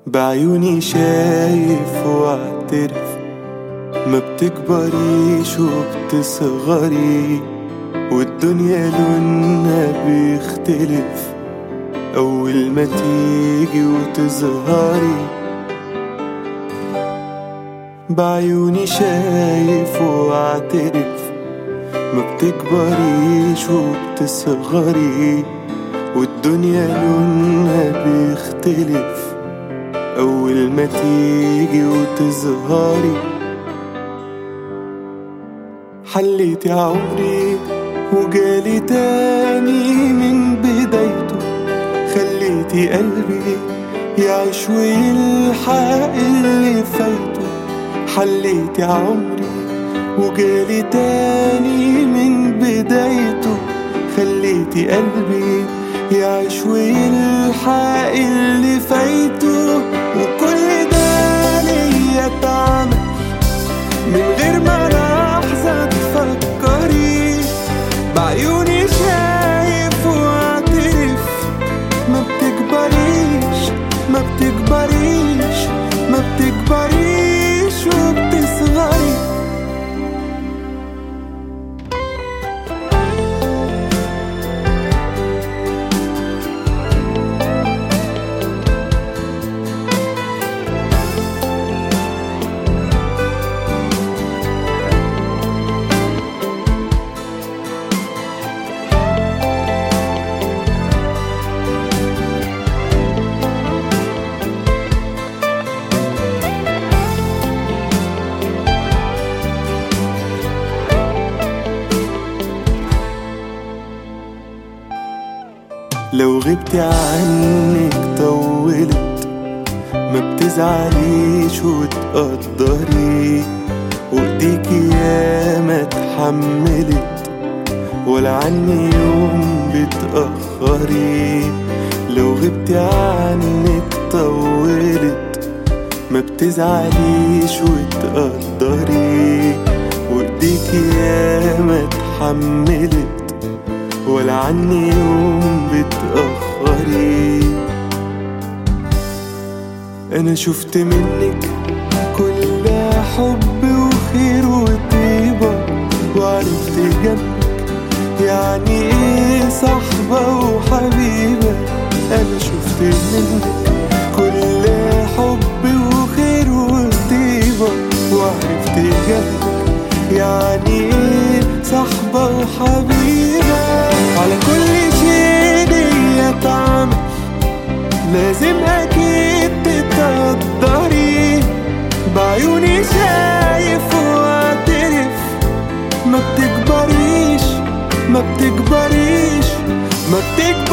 بعيوني شايف واعترف، ما بتكبريش وبتصغري، والدنيا لونها بيختلف أول ما تيجي وتظهري. بعيوني شايف واعترف، ما بتكبريش وبتصغري، والدنيا لونها بيختلف أول ما تيجي وتظهري. حليتي عمري وجالي تاني من بدايته، خليتي قلبي يعيش ويلحق اللي فايته. حليتي عمري وجالي تاني من بدايته، خليتي قلبي يعيش ويلحق اللي فايته. وكل ده ليا اتعمل من غير ما لحظة تفكري. بعيوني شايف واعترف، ما بتكبريش ما بتكبريش ما بتكبريش وبتصغري. لو غبتي عنك طولت، ما بتزعليش وتقدري، وايديكي ياما اتحملت ولا عني يوم بتأخري. لو غبتي عنك طولت، ما بتزعليش وتقدري، وايديكي ياما اتحملت ولا عني يوم بتأخري. أنا شفت منك كل حب وخير وطيبة، وعرفت جنبك يعني ايه صحبة وحبيبة. أنا شفت منك كل حب وخير وطيبة، وعرفت جنبك يعني ايه صحبة وحبيبة. على كل شيء ليا طعم، لازم أكيد تتقدري. بعيوني شايف واعترف، ما بتكبريش ما بتكبريش ما بتكبريش